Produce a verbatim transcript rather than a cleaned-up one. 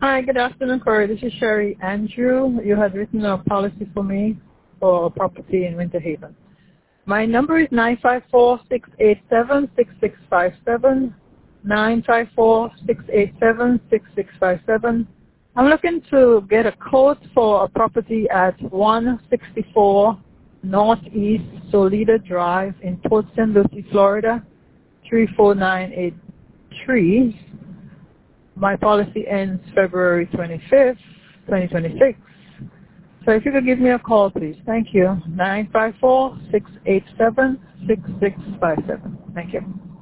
Hi, good afternoon, Corey. This is Sherry Andrew. You had written a policy for me for a property in Winter Haven. My number is nine five four, six eight seven, six six five seven, nine five four, six eight seven, six six five seven. I'm looking to get a quote for a property at one sixty-four Northeast Solida Drive in Port Saint Lucie, Florida, three four nine eight three. My policy ends February twenty-fifth, twenty twenty-six. So if you could give me a call, please. Thank you. nine five four, six eight seven, six six five seven. Thank you.